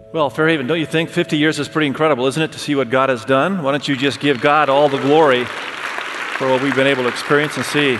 Well, Fairhaven, don't you think 50 years is pretty incredible, isn't it, to see what God has done? Why don't you just give God all the glory for what we've been able to experience and see?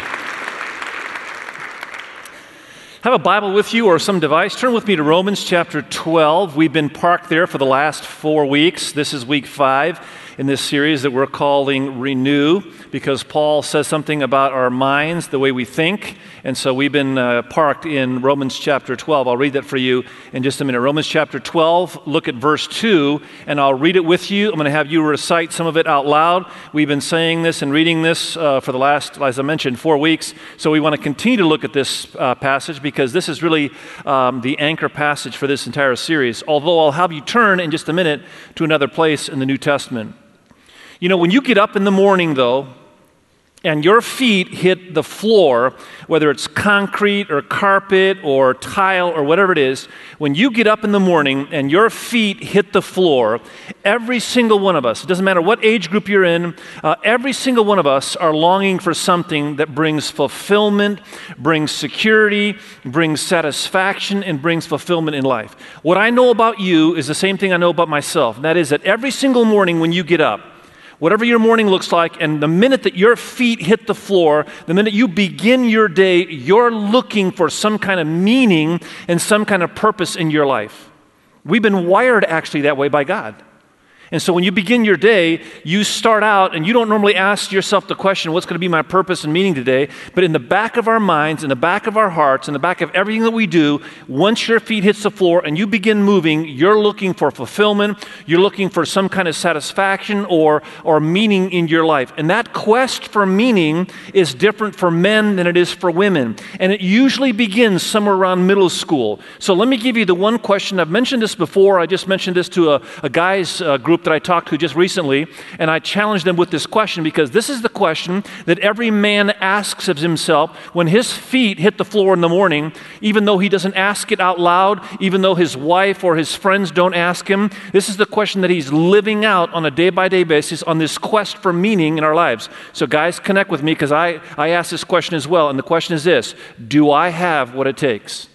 Have a Bible with you or some device. Turn with me to Romans chapter 12. We've been parked there for the last 4 weeks. This is week 5 in this series that we're calling Renew, because Paul says something about our minds, the way we think. And so we've been parked in Romans chapter 12. I'll read that for you in just a minute. Romans chapter 12, look at verse 2, and I'll read it with you. I'm going to have you recite some of it out loud. We've been saying this and reading this for the last, as I mentioned, 4 weeks. So we want to continue to look at this passage because this is really the anchor passage for this entire series. Although I'll have you turn in just a minute to another place in the New Testament. You know, when you get up in the morning, though, and your feet hit the floor, whether it's concrete or carpet or tile or whatever it is, when you get up in the morning and your feet hit the floor, every single one of us, it doesn't matter what age group you're in, every single one of us are longing for something that brings fulfillment, brings security, brings satisfaction, and brings fulfillment in life. What I know about you is the same thing I know about myself, and that is that every single morning when you get up, whatever your morning looks like, and the minute that your feet hit the floor, the minute you begin your day, you're looking for some kind of meaning and some kind of purpose in your life. We've been wired actually that way by God. And so when you begin your day, you start out and you don't normally ask yourself the question, what's going to be my purpose and meaning today? But in the back of our minds, in the back of our hearts, in the back of everything that we do, once your feet hits the floor and you begin moving, you're looking for fulfillment, you're looking for some kind of satisfaction or meaning in your life. And that quest for meaning is different for men than it is for women. And it usually begins somewhere around middle school. So let me give you the one question. I've mentioned this before. I just mentioned this to a guy's group that I talked to just recently, and I challenged them with this question because this is the question that every man asks of himself when his feet hit the floor in the morning, even though he doesn't ask it out loud, even though his wife or his friends don't ask him. This is the question that he's living out on a day-by-day basis on this quest for meaning in our lives. So guys, connect with me because I ask this question as well, and the question is this: do I have what it takes?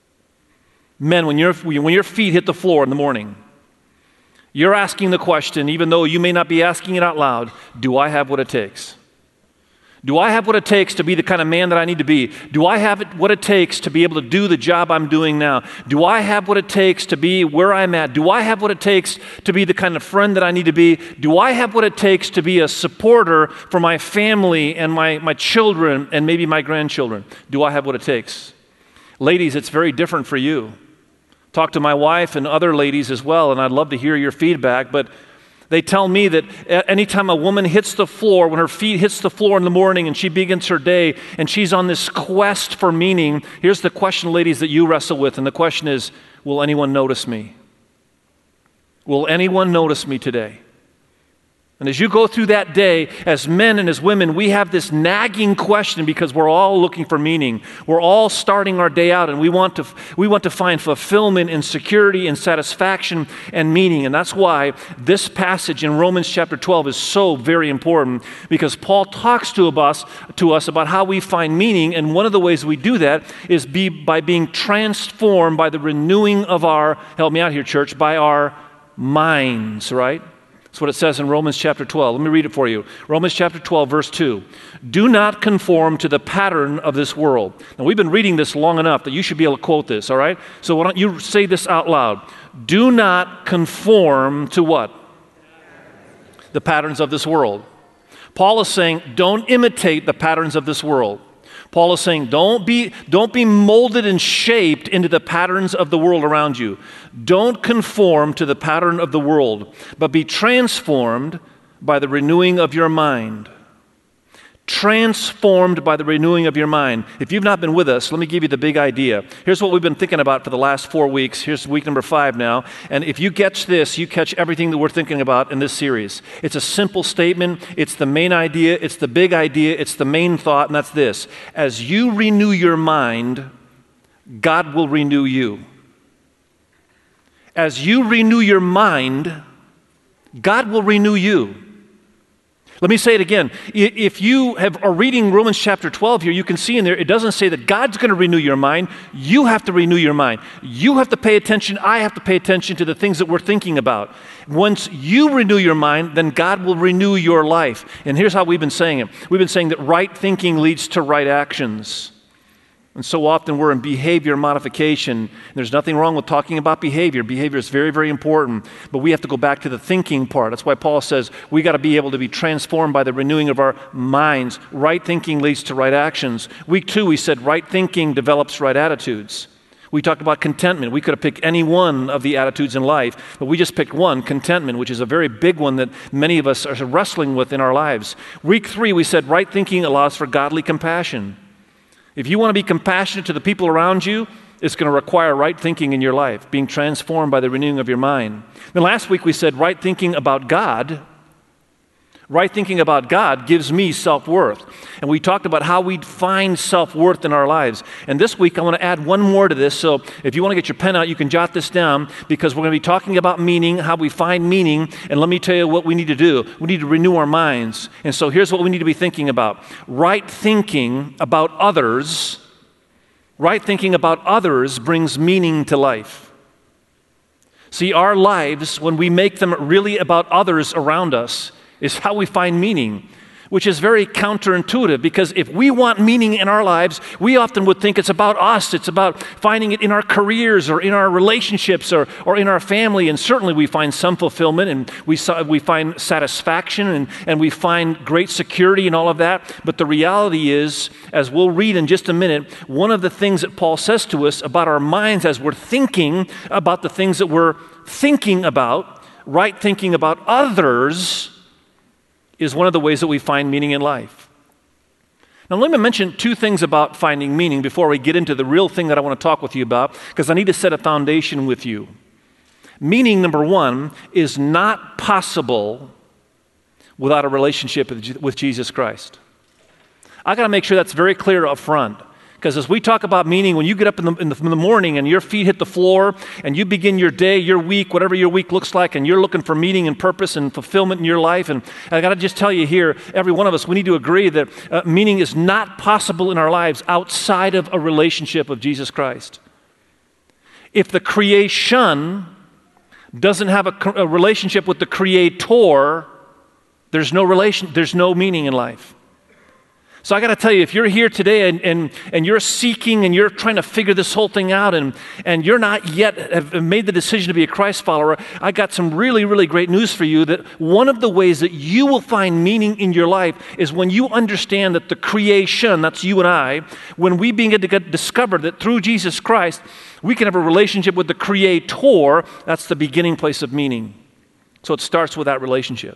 Men, when your feet hit the floor in the morning, you're asking the question, even though you may not be asking it out loud, do I have what it takes? Do I have what it takes to be the kind of man that I need to be? Do I have what it takes to be able to do the job I'm doing now? Do I have what it takes to be where I'm at? Do I have what it takes to be the kind of friend that I need to be? Do I have what it takes to be a supporter for my family and my children and maybe my grandchildren? Do I have what it takes? Ladies, it's very different for you. Talk to my wife and other ladies as well, and I'd love to hear your feedback, but they tell me that anytime a woman hits the floor, when her feet hits the floor in the morning and she begins her day and she's on this quest for meaning, here's the question, ladies, that you wrestle with, and the question is, will anyone notice me? Will anyone notice me today? And as you go through that day, as men and as women, we have this nagging question because we're all looking for meaning. We're all starting our day out, and we want to find fulfillment and security and satisfaction and meaning. And that's why this passage in Romans chapter 12 is so very important, because Paul talks to us about how we find meaning, and one of the ways we do that is by being transformed by the renewing of help me out here, church, by our minds, right? That's what it says in Romans chapter 12. Let me read it for you. Romans chapter 12, verse 2. Do not conform to the pattern of this world. Now, we've been reading this long enough that you should be able to quote this, all right? So why don't you say this out loud? Do not conform to what? The patterns of this world. Paul is saying, don't imitate the patterns of this world. Paul is saying, don't be molded and shaped into the patterns of the world around you. Don't conform to the pattern of the world, but be transformed by the renewing of your mind. Transformed by the renewing of your mind. If you've not been with us, let me give you the big idea. Here's what we've been thinking about for the last 4 weeks. Here's week number 5 now. And if you catch this, you catch everything that we're thinking about in this series. It's a simple statement. It's the main idea. It's the big idea. It's the main thought, and that's this. As you renew your mind, God will renew you. As you renew your mind, God will renew you. Let me say it again. If you are reading Romans chapter 12 here, you can see in there, it doesn't say that God's going to renew your mind. You have to renew your mind. You have to pay attention. I have to pay attention to the things that we're thinking about. Once you renew your mind, then God will renew your life. And here's how we've been saying it. We've been saying that right thinking leads to right actions. And so often we're in behavior modification. There's nothing wrong with talking about behavior. Behavior is very, very important. But we have to go back to the thinking part. That's why Paul says we got to be able to be transformed by the renewing of our minds. Right thinking leads to right actions. Week 2, we said right thinking develops right attitudes. We talked about contentment. We could have picked any one of the attitudes in life, but we just picked one, contentment, which is a very big one that many of us are wrestling with in our lives. Week 3, we said right thinking allows for godly compassion. If you want to be compassionate to the people around you, it's going to require right thinking in your life, being transformed by the renewing of your mind. Then last week we said right thinking about God. Right thinking about God gives me self-worth. And we talked about how we find self-worth in our lives. And this week I want to add one more to this. So if you want to get your pen out, you can jot this down because we're going to be talking about meaning, how we find meaning. And let me tell you what we need to do. We need to renew our minds. And so here's what we need to be thinking about. Right thinking about others. Right thinking about others brings meaning to life. See, our lives, when we make them really about others around us, is how we find meaning, which is very counterintuitive because if we want meaning in our lives, we often would think it's about us. It's about finding it in our careers or in our relationships or in our family. And certainly we find some fulfillment and we find satisfaction and we find great security and all of that. But the reality is, as we'll read in just a minute, one of the things that Paul says to us about our minds as we're thinking about the things that we're thinking about, right thinking about others, is one of the ways that we find meaning in life. Now, let me mention 2 things about finding meaning before we get into the real thing that I want to talk with you about, because I need to set a foundation with you. Meaning, number 1, is not possible without a relationship with Jesus Christ. I got to make sure that's very clear up front. Because as we talk about meaning, when you get up in the morning and your feet hit the floor and you begin your day, your week, whatever your week looks like, and you're looking for meaning and purpose and fulfillment in your life, and I got to just tell you here, every one of us, we need to agree that meaning is not possible in our lives outside of a relationship of Jesus Christ. If the creation doesn't have a relationship with the Creator, there's no meaning in life. So I got to tell you, if you're here today and you're seeking and you're trying to figure this whole thing out and you're not yet have made the decision to be a Christ follower, I got some really, really great news for you that one of the ways that you will find meaning in your life is when you understand that the creation, that's you and I, when we begin to get discovered that through Jesus Christ, we can have a relationship with the Creator, that's the beginning place of meaning. So it starts with that relationship.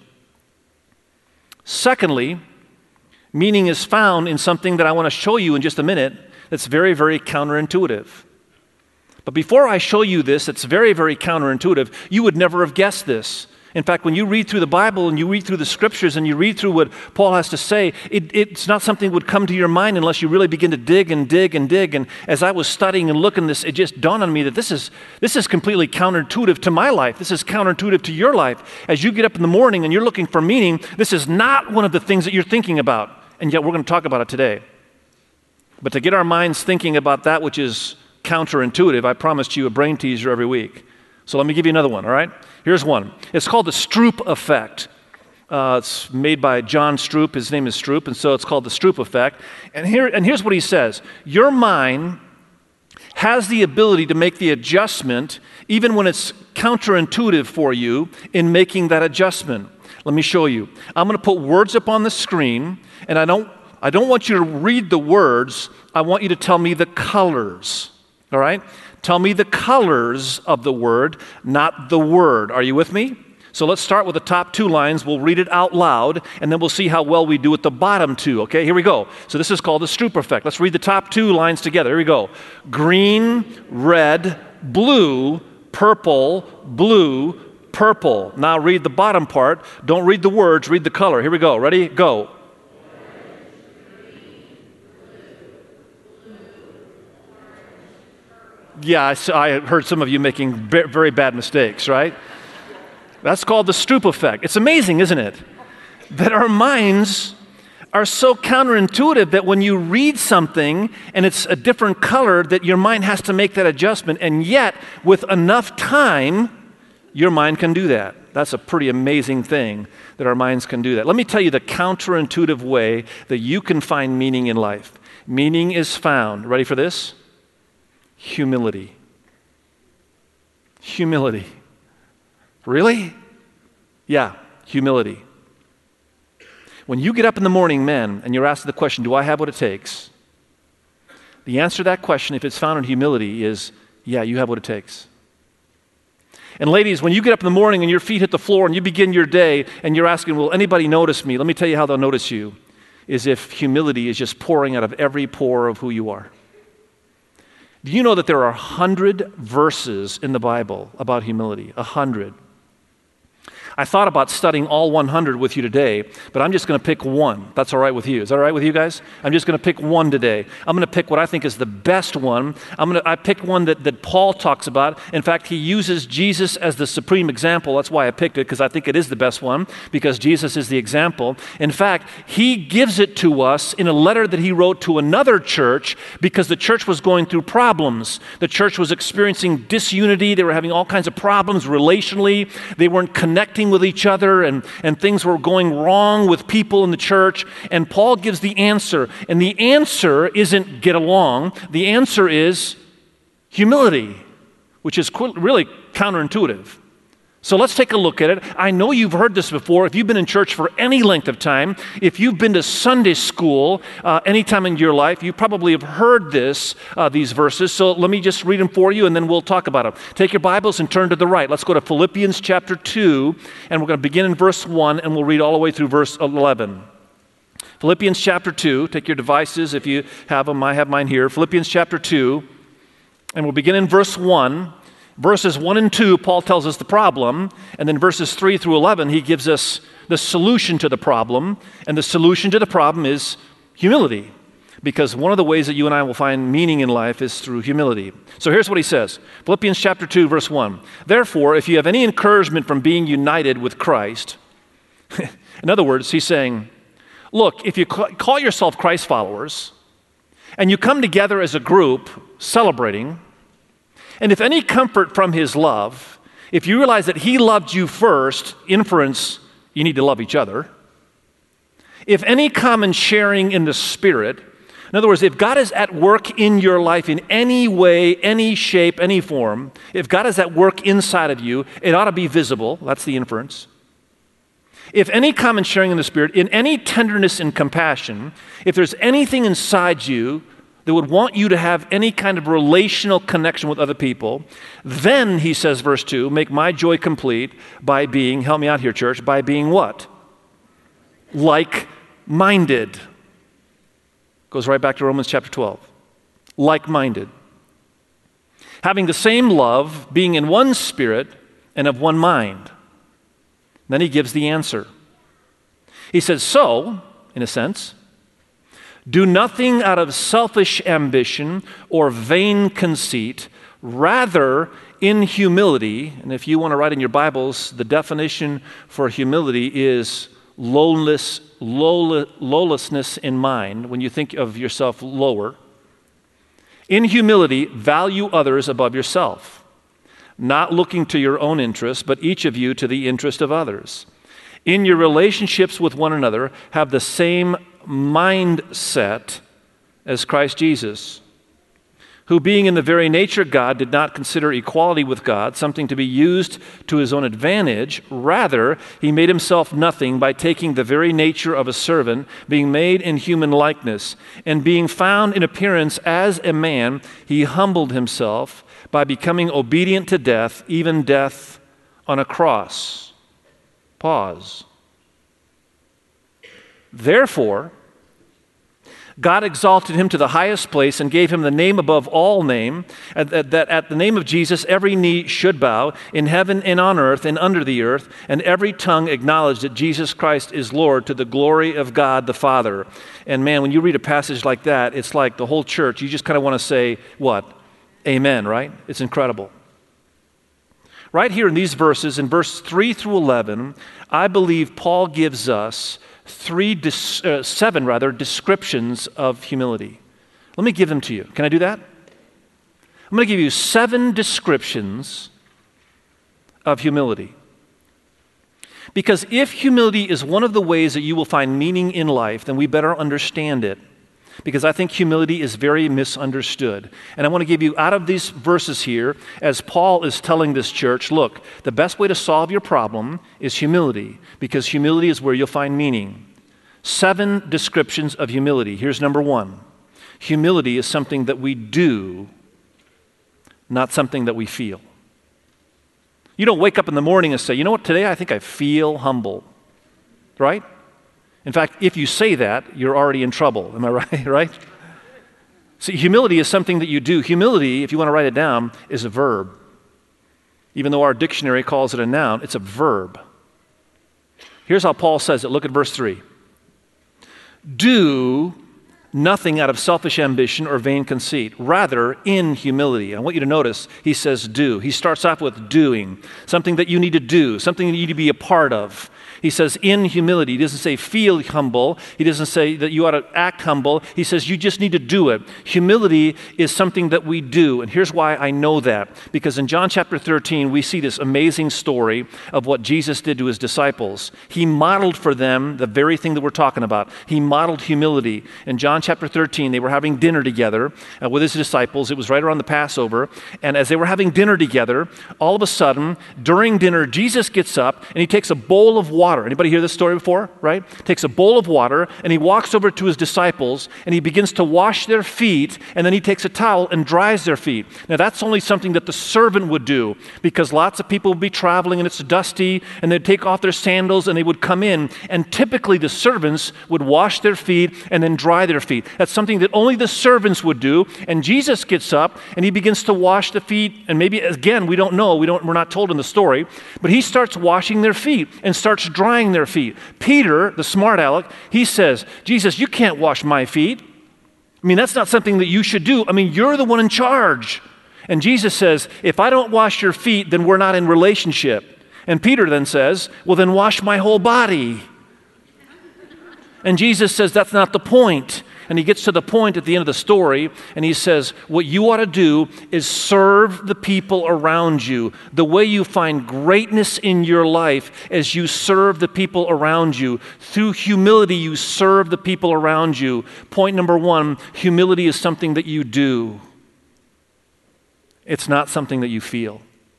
Secondly, meaning is found in something that I want to show you in just a minute that's very, very counterintuitive. But before I show you this, it's very, very counterintuitive. You would never have guessed this. In fact, when you read through the Bible and you read through the Scriptures and you read through what Paul has to say, it's not something that would come to your mind unless you really begin to dig and dig and dig. And as I was studying and looking at this, it just dawned on me that this is completely counterintuitive to my life. This is counterintuitive to your life. As you get up in the morning and you're looking for meaning, this is not one of the things that you're thinking about. And yet we're going to talk about it today. But to get our minds thinking about that which is counterintuitive, I promised you a brain teaser every week. So let me give you another one, all right? Here's one. It's called the Stroop effect. It's made by John Stroop. His name is Stroop, and so it's called the Stroop effect. And here's what he says. Your mind has the ability to make the adjustment even when it's counterintuitive for you in making that adjustment. Let me show you. I'm going to put words up on the screen, and I don't want you to read the words. I want you to tell me the colors, all right? Tell me the colors of the word, not the word. Are you with me? So let's start with the top 2 lines. We'll read it out loud, and then we'll see how well we do with the bottom 2, okay? Here we go. So this is called the Stroop effect. Let's read the top 2 lines together. Here we go. Green, red, blue, purple, blue, purple. Now read the bottom part. Don't read the words, read the color. Here we go. Ready? Go. Yeah, I heard some of you making very bad mistakes, right? That's called the Stroop effect. It's amazing, isn't it? that our minds are so counterintuitive that when you read something and it's a different color, that your mind has to make that adjustment. And yet, with enough time, your mind can do that. That's a pretty amazing thing that our minds can do that. Let me tell you the counterintuitive way that you can find meaning in life. Meaning is found, ready for this? Humility. Humility. Really? Yeah, humility. When you get up in the morning, men, and you're asked the question, do I have what it takes? The answer to that question, if it's found in humility, is, yeah, you have what it takes. And ladies, when you get up in the morning and your feet hit the floor and you begin your day and you're asking, will anybody notice me? Let me tell you how they'll notice you, is if humility is just pouring out of every pore of who you are. Do you know that there are 100 verses in the Bible about humility? 100. I thought about studying all 100 with you today, but I'm just going to pick one. That's all right with you. Is that all right with you guys? I'm just going to pick one today. I'm going to pick what I think is the best one. I picked one that Paul talks about. In fact, he uses Jesus as the supreme example. That's why I picked it, because I think it is the best one, because Jesus is the example. In fact, he gives it to us in a letter that he wrote to another church because the church was going through problems. The church was experiencing disunity. They were having all kinds of problems relationally. They weren't connecting with each other, and things were going wrong with people in the church. And Paul gives the answer. And the answer isn't get along. The answer is humility, which is really counterintuitive. So let's take a look at it. I know you've heard this before. If you've been in church for any length of time, if you've been to Sunday school any time in your life, you probably have heard these verses. So let me just read them for you, and then we'll talk about them. Take your Bibles and turn to the right. Let's go to Philippians chapter 2, and we're going to begin in verse 1, and we'll read all the way through verse 11. Philippians chapter 2. Take your devices if you have them. I have mine here. Philippians chapter 2, and we'll begin in verse 1. Verses 1 and 2, Paul tells us the problem, and then verses 3 through 11, he gives us the solution to the problem, and the solution to the problem is humility, because one of the ways that you and I will find meaning in life is through humility. So here's what he says, Philippians chapter 2, verse 1, "Therefore, if you have any encouragement from being united with Christ," in other words, he's saying, look, if you call yourself Christ followers, and you come together as a group celebrating, and if any comfort from his love, if you realize that he loved you first, inference, you need to love each other. If any common sharing in the Spirit, in other words, if God is at work in your life in any way, any shape, any form, if God is at work inside of you, it ought to be visible. That's the inference. If any common sharing in the Spirit, in any tenderness and compassion, if there's anything inside you that would want you to have any kind of relational connection with other people, then, he says, verse 2, make my joy complete by being, help me out here, church, by being what? Like-minded. Goes right back to Romans chapter 12. Like-minded. Having the same love, being in one spirit and of one mind. Then he gives the answer. He says, so, in a sense, do nothing out of selfish ambition or vain conceit, rather in humility, and if you want to write in your Bibles, the definition for humility is lowlessness in mind, when you think of yourself lower. In humility, value others above yourself, not looking to your own interest, but each of you to the interest of others. In your relationships with one another, have the same mindset as Christ Jesus, who being in the very nature God did not consider equality with God something to be used to his own advantage. Rather, he made himself nothing by taking the very nature of a servant, being made in human likeness, and being found in appearance as a man, he humbled himself by becoming obedient to death, even death on a cross. Pause. Therefore, God exalted him to the highest place and gave him the name above all name, that at the name of Jesus every knee should bow, in heaven and on earth and under the earth, and every tongue acknowledge that Jesus Christ is Lord, to the glory of God the Father. And man, when you read a passage like that, it's like the whole church, you just kind of want to say, what? Amen, right? It's incredible. right here in these verses, in verse 3 through 11, I believe Paul gives us seven descriptions of humility. Let me give them to you. Can I do that? I'm going to give you 7 descriptions of humility. Because if humility is one of the ways that you will find meaning in life, then we better understand it. Because I think humility is very misunderstood. And I want to give you out of these verses here, as Paul is telling this church, look, the best way to solve your problem is humility, because humility is where you'll find meaning. 7 descriptions of humility. Here's number 1. Humility is something that we do, not something that we feel. You don't wake up in the morning and say, you know what, today I think I feel humble, right? In fact, if you say that, you're already in trouble. Am I right? Right? See, humility is something that you do. Humility, if you want to write it down, is a verb. Even though our dictionary calls it a noun, it's a verb. Here's how Paul says it. Look at verse 3. Do nothing out of selfish ambition or vain conceit. Rather, in humility. I want you to notice he says do. He starts off with doing, something that you need to do, something that you need to be a part of. He says in humility. He doesn't say feel humble. He doesn't say that you ought to act humble. He says you just need to do it. Humility is something that we do. And here's why I know that. Because in John chapter 13, we see this amazing story of what Jesus did to his disciples. He modeled for them the very thing that we're talking about. He modeled humility. In John chapter 13, they were having dinner together with his disciples. It was right around the Passover. And as they were having dinner together, all of a sudden, during dinner, Jesus gets up and he takes a bowl of water. Anybody hear this story before, right? Takes a bowl of water and he walks over to his disciples and he begins to wash their feet, and then he takes a towel and dries their feet. Now that's only something that the servant would do, because lots of people would be traveling and it's dusty and they'd take off their sandals and they would come in, and typically the servants would wash their feet and then dry their feet. That's something that only the servants would do, and Jesus gets up and he begins to wash the feet, and maybe again, we don't know, we're not told in the story, but he starts washing their feet and starts drying their feet. Peter, the smart aleck, he says, Jesus, you can't wash my feet. I mean, that's not something that you should do. I mean, you're the one in charge. And Jesus says, if I don't wash your feet, then we're not in relationship. And Peter then says, well, then wash my whole body. And Jesus says, that's not the point. And he gets to the point at the end of the story, and he says, what you ought to do is serve the people around you. The way you find greatness in your life is you serve the people around you. Through humility, you serve the people around you. Point number 1, humility is something that you do. It's not something that you feel.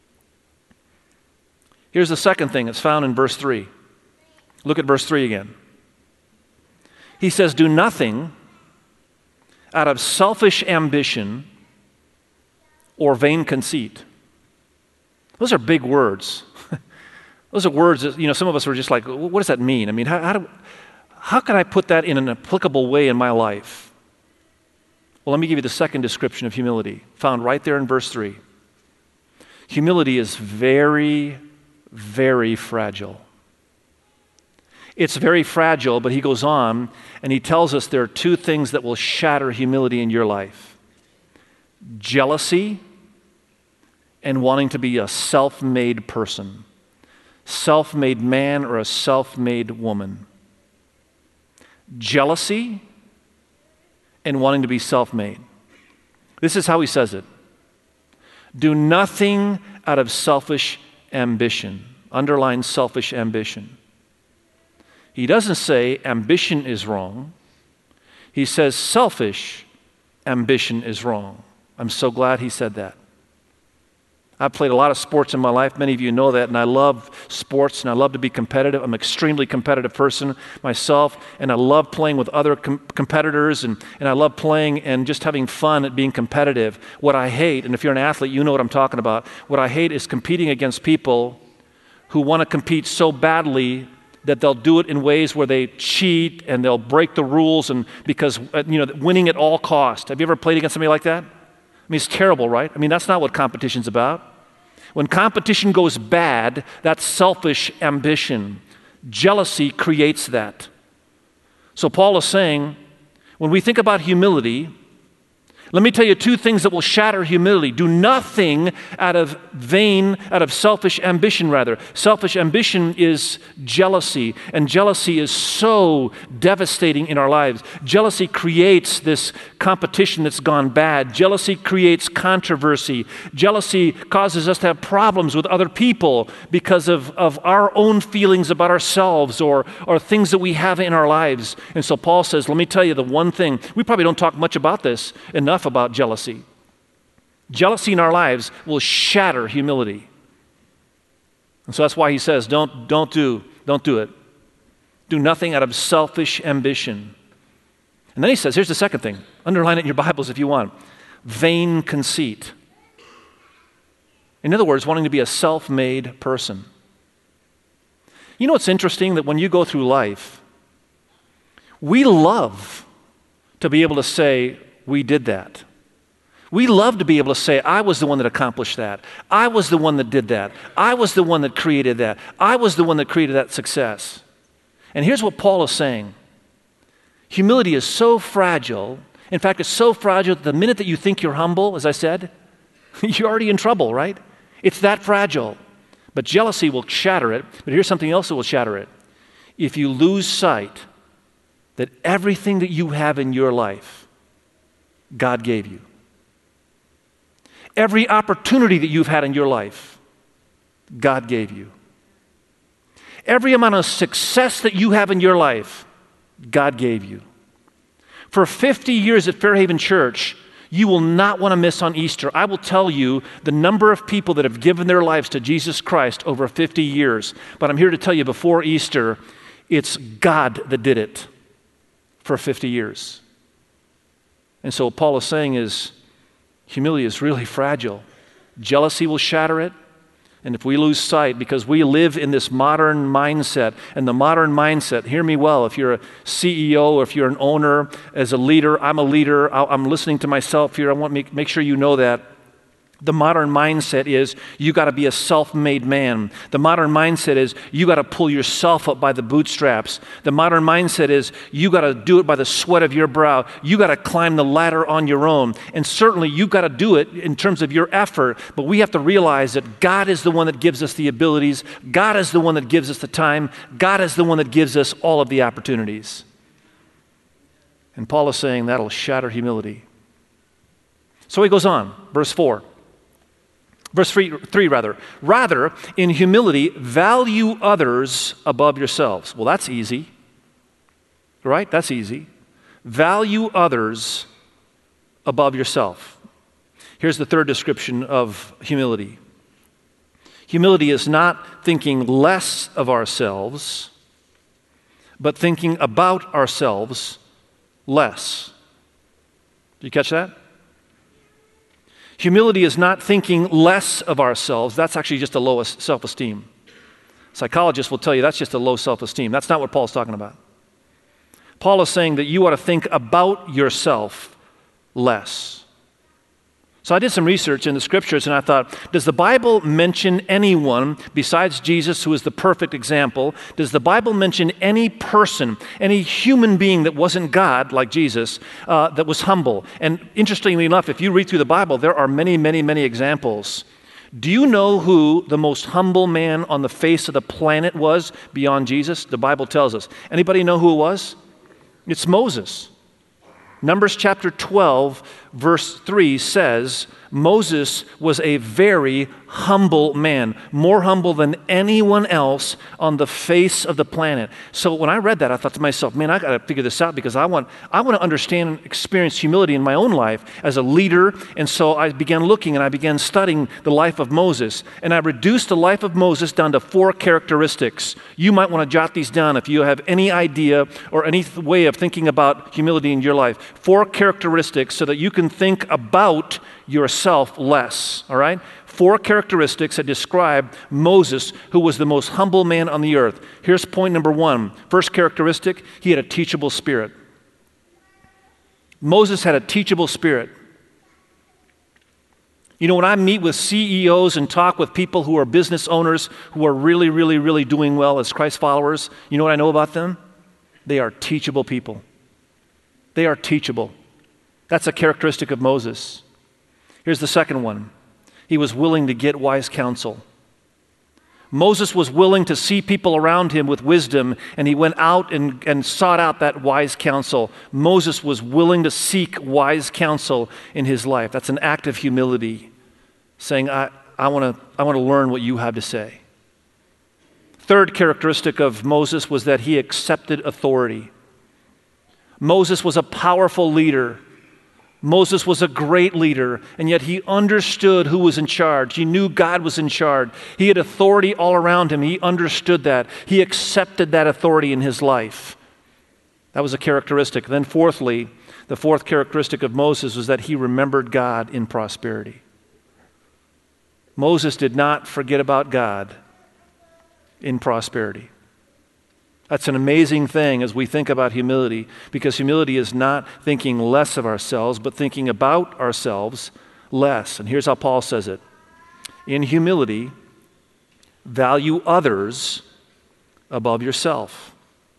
Here's the second thing. It's found in verse 3. Look at verse 3 again. He says, do nothing out of selfish ambition or vain conceit. Those are big words. Those are words that, some of us are just like, what does that mean? I mean, how can I put that in an applicable way in my life? Well, let me give you the second description of humility, found right there in verse 3. Humility is very, very fragile. It's very fragile, but he goes on and he tells us there are 2 things that will shatter humility in your life: jealousy and wanting to be a self-made person, self-made man or a self-made woman. Jealousy and wanting to be self-made. This is how he says it. Do nothing out of selfish ambition. Underline selfish ambition. He doesn't say ambition is wrong. He says selfish ambition is wrong. I'm so glad he said that. I've played a lot of sports in my life. Many of you know that, and I love sports, and I love to be competitive. I'm an extremely competitive person myself, and I love playing with other competitors, and I love playing and just having fun at being competitive. What I hate, and if you're an athlete, you know what I'm talking about, what I hate is competing against people who want to compete so badly that they'll do it in ways where they cheat and they'll break the rules, and because winning at all cost. Have you ever played against somebody like that? I mean, it's terrible, right? I mean, that's not what competition's about. When competition goes bad, that's selfish ambition. Jealousy creates that. So Paul is saying, when we think about humility, Let me tell you two things that will shatter humility. Do nothing out of selfish ambition, rather. Selfish ambition is jealousy, and jealousy is so devastating in our lives. Jealousy creates this competition that's gone bad. Jealousy creates controversy. Jealousy causes us to have problems with other people because of our own feelings about ourselves or things that we have in our lives. And so Paul says, let me tell you the one thing. We probably don't talk much about this enough about jealousy. Jealousy in our lives will shatter humility. And so that's why he says, don't do it. Do nothing out of selfish ambition. And then he says, here's the second thing. Underline it in your Bibles if you want. Vain conceit. In other words, wanting to be a self-made person. You know what's interesting? That when you go through life, we love to be able to say, we did that. We love to be able to say, I was the one that accomplished that. I was the one that did that. I was the one that created that. I was the one that created that success. And here's what Paul is saying. Humility is so fragile. In fact, it's so fragile that the minute that you think you're humble, as I said, you're already in trouble, right? It's that fragile. But jealousy will shatter it. But here's something else that will shatter it. If you lose sight that everything that you have in your life, God gave you. Every opportunity that you've had in your life, God gave you. Every amount of success that you have in your life, God gave you. For 50 years at Fairhaven Church, you will not want to miss on Easter. I will tell you the number of people that have given their lives to Jesus Christ over 50 years. But I'm here to tell you before Easter, it's God that did it for 50 years. And so what Paul is saying is, humility is really fragile. Jealousy will shatter it. And if we lose sight, because we live in this modern mindset, and the modern mindset, hear me well, if you're a CEO or if you're an owner, as a leader, I'm a leader, I'm listening to myself here, I want to make sure you know that. The modern mindset is you got to be a self-made man. The modern mindset is you got to pull yourself up by the bootstraps. The modern mindset is you got to do it by the sweat of your brow. You got to climb the ladder on your own. And certainly you got to do it in terms of your effort, but we have to realize that God is the one that gives us the abilities. God is the one that gives us the time. God is the one that gives us all of the opportunities. And Paul is saying that'll shatter humility. So he goes on, verse 4. Verse 3, rather. Rather, in humility, value others above yourselves. Well, that's easy. Right? That's easy. Value others above yourself. Here's the third description of humility. Humility is not thinking less of ourselves, but thinking about ourselves less. Did you catch that? Humility is not thinking less of ourselves. That's actually just the lowest self-esteem. Psychologists will tell you that's just a low self-esteem. That's not what Paul's talking about. Paul is saying that you ought to think about yourself less. So I did some research in the scriptures and I thought, does the Bible mention anyone besides Jesus who is the perfect example? Does the Bible mention any person, any human being that wasn't God, like Jesus, that was humble? And interestingly enough, if you read through the Bible, there are many, many, many examples. Do you know who the most humble man on the face of the planet was beyond Jesus? The Bible tells us. Anybody know who it was? It's Moses. Numbers chapter 12, verse 3 says, Moses was a very humble man, more humble than anyone else on the face of the planet. So when I read that, I thought to myself, man, I got to figure this out because I want to understand and experience humility in my own life as a leader. And so I began looking and I began studying the life of Moses. And I reduced the life of Moses down to 4 characteristics. You might want to jot these down if you have any idea or any way of thinking about humility in your life. 4 characteristics so that you can think about yourself less, all right? 4 characteristics that describe Moses, who was the most humble man on the earth. Here's point number 1. First characteristic, he had a teachable spirit. Moses had a teachable spirit. You know, when I meet with CEOs and talk with people who are business owners who are really, really, really doing well as Christ followers, you know what I know about them? They are teachable people. They are teachable. That's a characteristic of Moses. Here's the second one. He was willing to get wise counsel. Moses was willing to see people around him with wisdom, and he went out and sought out that wise counsel. Moses was willing to seek wise counsel in his life. That's an act of humility, saying, I want to learn what you have to say. Third characteristic of Moses was that he accepted authority. Moses was a powerful leader. Moses was a great leader, and yet he understood who was in charge. He knew God was in charge. He had authority all around him. He understood that. He accepted that authority in his life. That was a characteristic. Then fourthly, the fourth characteristic of Moses was that he remembered God in prosperity. Moses did not forget about God in prosperity. That's an amazing thing as we think about humility, because humility is not thinking less of ourselves, but thinking about ourselves less. And here's how Paul says it. In humility, value others above yourself.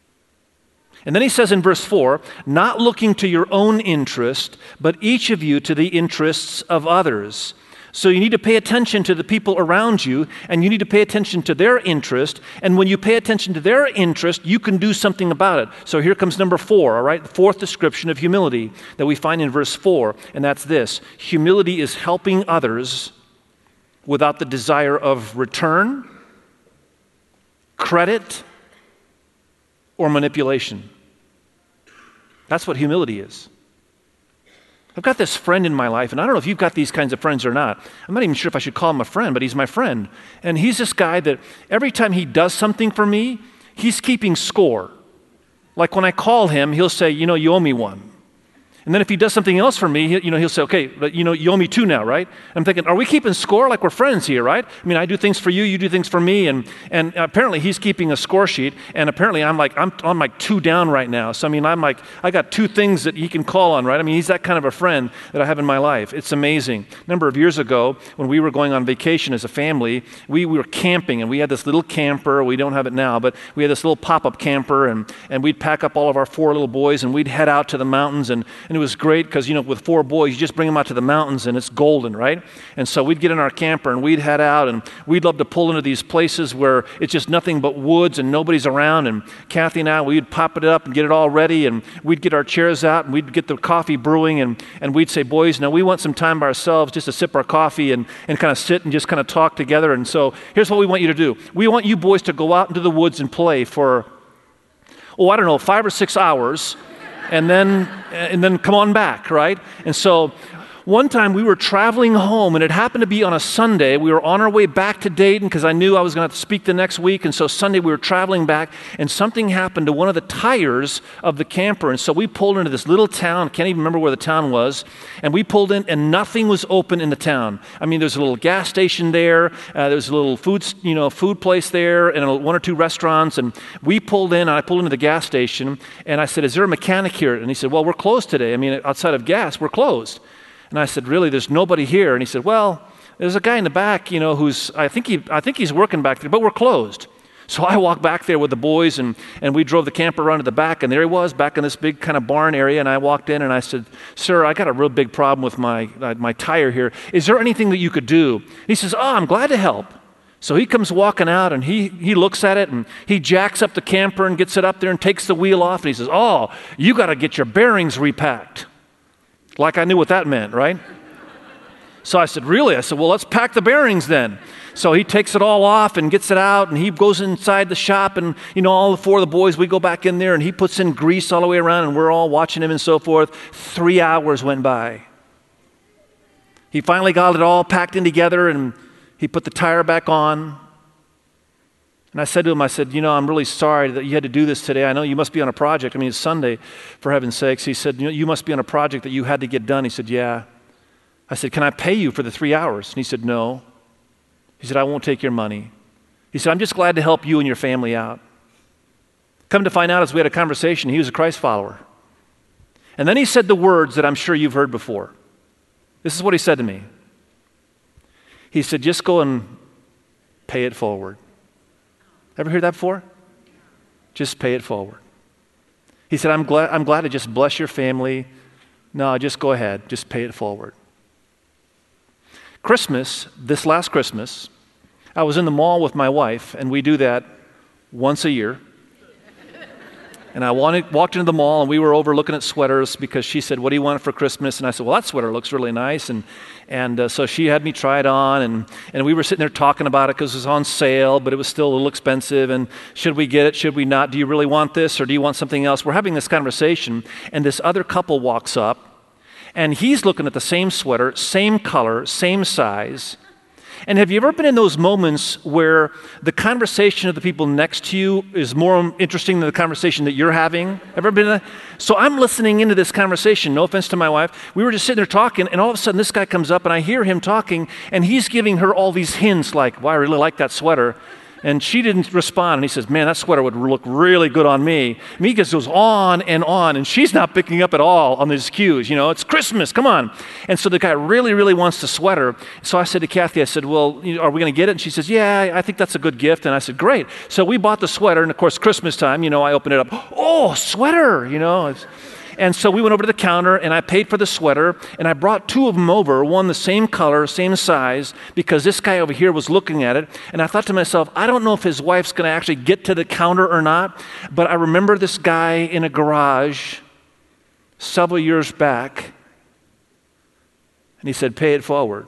And then he says in verse 4, not looking to your own interest, but each of you to the interests of others. So you need to pay attention to the people around you, and you need to pay attention to their interest. And when you pay attention to their interest, you can do something about it. So here comes number 4, all right? The fourth description of humility that we find in verse 4, and that's this. Humility is helping others without the desire of return, credit, or manipulation. That's what humility is. I've got this friend in my life, and I don't know if you've got these kinds of friends or not. I'm not even sure if I should call him a friend, but he's my friend. And he's this guy that every time he does something for me, he's keeping score. Like when I call him, he'll say, you owe me one. And then if he does something else for me, he'll say, okay, you owe me 2 now, right? I'm thinking, are we keeping score? Like we're friends here, right? I mean, I do things for you, you do things for me, and apparently he's keeping a score sheet, and apparently I'm like 2 down right now. So I mean, I got 2 things that he can call on, right? I mean, he's that kind of a friend that I have in my life. It's amazing. A number of years ago, when we were going on vacation as a family, we were camping, and we had this little camper. We don't have it now, but we had this little pop-up camper, and we'd pack up all of our 4 little boys, and we'd head out to the mountains, and it was great because, with 4 boys, you just bring them out to the mountains and it's golden, right? And so we'd get in our camper and we'd head out, and we'd love to pull into these places where it's just nothing but woods and nobody's around. And Kathy and I, we'd pop it up and get it all ready, and we'd get our chairs out and we'd get the coffee brewing, and we'd say, boys, now we want some time by ourselves just to sip our coffee and kind of sit and just kind of talk together. And so here's what we want you to do. We want you boys to go out into the woods and play for, 5 or 6 hours, and then come on back, right? And so one time we were traveling home, and it happened to be on a Sunday. We were on our way back to Dayton because I knew I was going to have to speak the next week. And so Sunday we were traveling back, and something happened to one of the tires of the camper. And so we pulled into this little town. Can't even remember where the town was. And we pulled in, and nothing was open in the town. I mean, there's a little gas station there. There's a little food place there, and 1 or 2 restaurants. And we pulled in, and I pulled into the gas station, and I said, is there a mechanic here? And he said, well, we're closed today. I mean, outside of gas, we're closed. And I said, really, there's nobody here? And he said, well, there's a guy in the back, who's, I think he's working back there, but we're closed. So I walked back there with the boys, and we drove the camper around to the back, and there he was back in this big kind of barn area. And I walked in and I said, sir, I got a real big problem with my tire here. Is there anything that you could do? He says, I'm glad to help. So he comes walking out, and he looks at it, and he jacks up the camper and gets it up there and takes the wheel off. And he says, you got to get your bearings repacked. Like I knew what that meant, right? So I said, really? I said, well, let's pack the bearings then. So he takes it all off and gets it out, and he goes inside the shop, and, all the 4 of the boys, we go back in there, and he puts in grease all the way around, and we're all watching him and so forth. 3 hours went by. He finally got it all packed in together, and he put the tire back on. And I said to him, I'm really sorry that you had to do this today. I know you must be on a project. I mean, it's Sunday, for heaven's sakes. He said, you must be on a project that you had to get done. He said, yeah. I said, can I pay you for the 3 hours? And he said, no. He said, I won't take your money. He said, I'm just glad to help you and your family out. Come to find out, as we had a conversation, he was a Christ follower. And then he said the words that I'm sure you've heard before. This is what he said to me. He said, just go and pay it forward. Ever heard that before? Just pay it forward. He said, I'm glad to just bless your family No, just go ahead. Just pay it forward. Christmas, this last Christmas, I was in the mall with my wife, and we do that once a year. And I walked into the mall, and we were over looking at sweaters because she said, "What do you want for Christmas?" And I said, "Well, that sweater looks really nice." And so she had me try it on, and we were sitting there talking about it because it was on sale, but it was still a little expensive. And should we get it? Should we not? Do you really want this, or do you want something else? We're having this conversation, and this other couple walks up, and he's looking at the same sweater, same color, same size. And have you ever been in those moments where the conversation of the people next to you is more interesting than the conversation that you're having? Ever been in that? So I'm listening into this conversation, no offense to my wife. We were just sitting there talking, and all of a sudden this guy comes up, and I hear him talking, and he's giving her all these hints like, "Well, I really like that sweater." And she didn't respond, and he says, "Man, that sweater would look really good on me." And he just goes on, and she's not picking up at all on these cues. It's Christmas, come on. And so the guy really, really wants the sweater. So I said to Kathy, I said, "Well, are we going to get it?" And she says, "Yeah, I think that's a good gift." And I said, "Great." So we bought the sweater, and of course, Christmas time, I opened it up. "Oh, sweater, And so we went over to the counter, and I paid for the sweater, and I brought two of them over, one the same color, same size, because this guy over here was looking at it. And I thought to myself, I don't know if his wife's going to actually get to the counter or not, but I remember this guy in a garage several years back, and he said, "Pay it forward."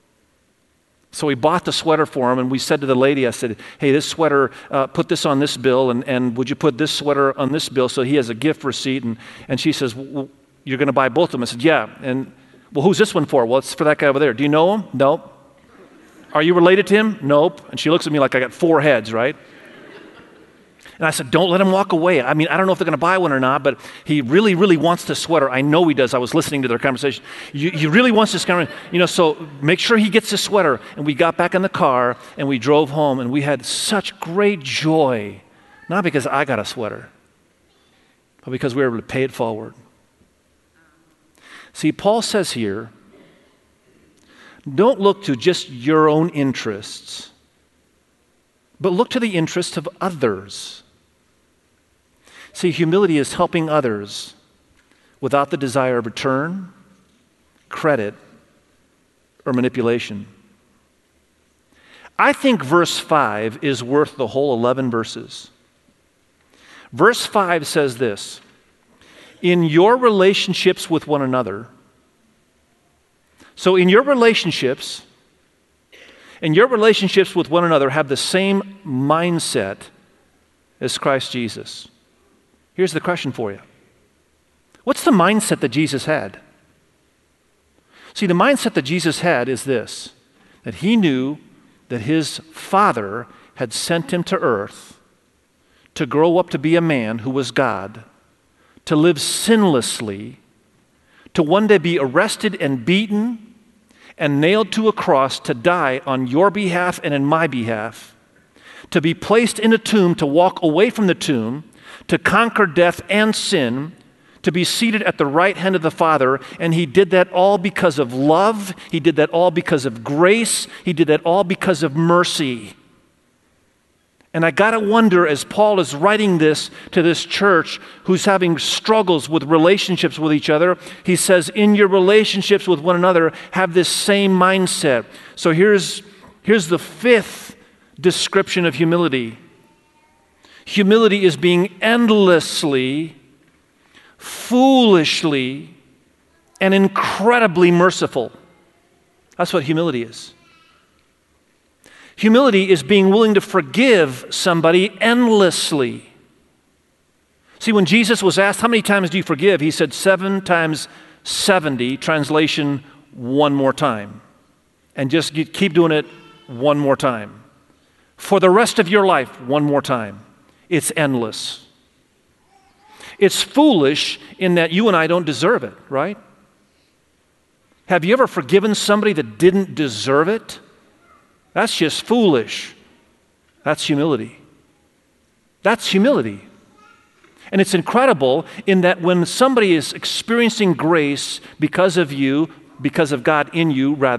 So we bought the sweater for him, and we said to the lady, I said, "Hey, this sweater, put this on this bill, and would you put this sweater on this bill so he has a gift receipt?" And she says, "Well, you're going to buy both of them?" I said, "Yeah." And, "Well, who's this one for?" "Well, it's for that guy over there." "Do you know him?" "Nope." "Are you related to him?" "Nope." And she looks at me like I got four heads, right? And I said, "Don't let him walk away. I mean, I don't know if they're going to buy one or not, but he really, really wants this sweater." I know he does. I was listening to their conversation. He really wants this kind of, so make sure he gets this sweater. And we got back in the car, and we drove home, and we had such great joy, not because I got a sweater, but because we were able to pay it forward. See, Paul says here, don't look to just your own interests, but look to the interests of others. See, humility is helping others without the desire of return, credit, or manipulation. I think verse 5 is worth the whole 11 verses. Verse 5 says this: in your relationships with one another. So in your relationships with one another, have the same mindset as Christ Jesus. Here's the question for you. What's the mindset that Jesus had? See, the mindset that Jesus had is this: that he knew that his Father had sent him to earth to grow up to be a man who was God, to live sinlessly, to one day be arrested and beaten and nailed to a cross to die on your behalf and in my behalf, to be placed in a tomb, to walk away from the tomb, to conquer death and sin, to be seated at the right hand of the Father. And he did that all because of love. He did that all because of grace. He did that all because of mercy. And I got to wonder, as Paul is writing this to this church who's having struggles with relationships with each other, he says, in your relationships with one another, have this same mindset. So here's the fifth description of humility. Humility is being endlessly, foolishly, and incredibly merciful. That's what humility is. Humility is being willing to forgive somebody endlessly. See, when Jesus was asked, how many times do you forgive? He said 7 times 70, translation, one more time. And just keep doing it one more time. For the rest of your life, one more time. It's endless. It's foolish in that you and I don't deserve it, right? Have you ever forgiven somebody that didn't deserve it? That's just foolish. That's humility. That's humility. And it's incredible in that when somebody is experiencing grace because of you, because of God in you, rather,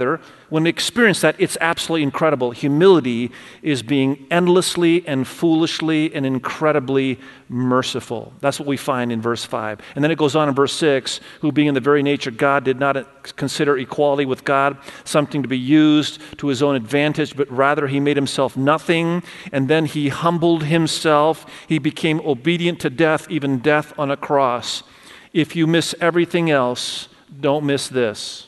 when we experience that, it's absolutely incredible. Humility is being endlessly and foolishly and incredibly merciful. That's what we find in verse 5. And then it goes on in verse 6, who being in the very nature God did not consider equality with God something to be used to his own advantage, but rather he made himself nothing, and then he humbled himself. He became obedient to death, even death on a cross. If you miss everything else, don't miss this.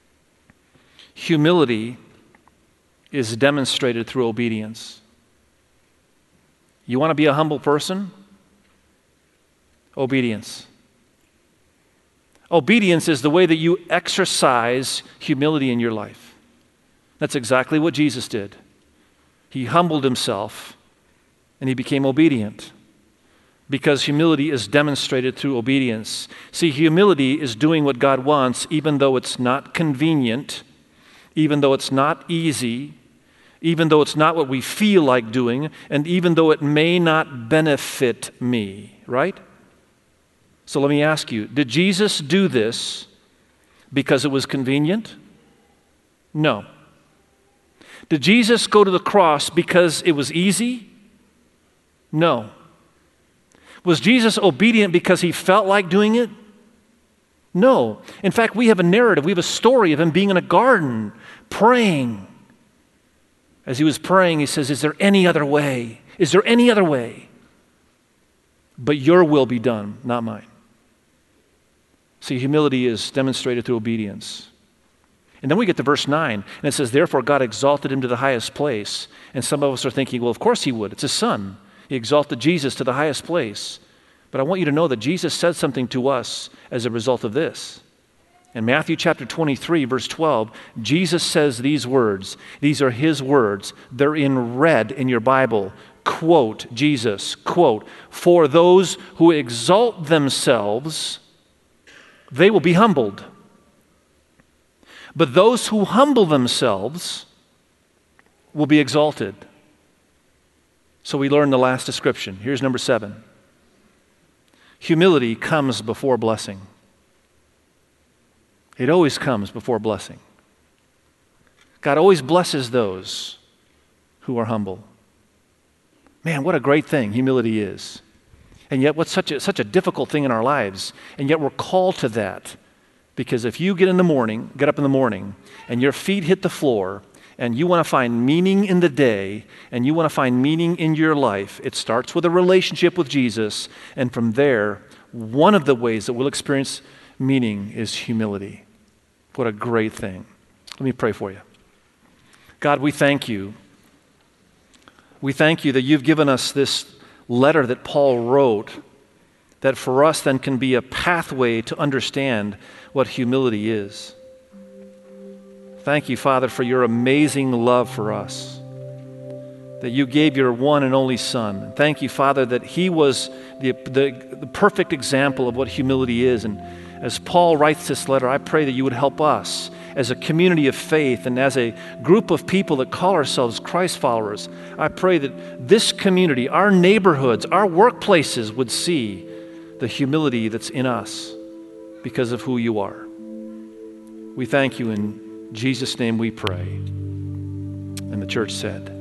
Humility is demonstrated through obedience. You want to be a humble person? Obedience. Obedience is the way that you exercise humility in your life. That's exactly what Jesus did. He humbled himself and he became obedient because humility is demonstrated through obedience. See, humility is doing what God wants even though it's not convenient, even though it's not easy, even though it's not what we feel like doing, and even though it may not benefit me, right? So let me ask you, did Jesus do this because it was convenient? No. Did Jesus go to the cross because it was easy? No. Was Jesus obedient because he felt like doing it? No. In fact, we have a narrative, we have a story of him being in a garden, praying. As he was praying, he says, is there any other way? Is there any other way? But your will be done, not mine. See, humility is demonstrated through obedience. And then we get to verse 9, and it says, therefore God exalted him to the highest place. And some of us are thinking, well, of course he would. It's his son. He exalted Jesus to the highest place. But I want you to know that Jesus said something to us as a result of this. In Matthew chapter 23, verse 12, Jesus says these words. These are his words. They're in red in your Bible. Quote, Jesus, quote, for those who exalt themselves, they will be humbled. But those who humble themselves will be exalted. So we learn the last description. Here's number 7. Humility comes before blessing. It always comes before blessing. God always blesses those who are humble. Man, what a great thing humility is. And yet what's such a difficult thing in our lives. And yet we're called to that. Because if you get up in the morning, and your feet hit the floor, and you want to find meaning in the day, and you want to find meaning in your life, it starts with a relationship with Jesus, and from there, one of the ways that we'll experience meaning is humility. What a great thing. Let me pray for you. God, we thank you. We thank you that you've given us this letter that Paul wrote that for us then can be a pathway to understand what humility is. Thank you, Father, for your amazing love for us, that you gave your one and only Son. Thank you, Father, that he was the perfect example of what humility is. And as Paul writes this letter, I pray that you would help us as a community of faith and as a group of people that call ourselves Christ followers. I pray that this community, our neighborhoods, our workplaces would see the humility that's in us because of who you are. We thank you in Jesus' name we pray. And the church said,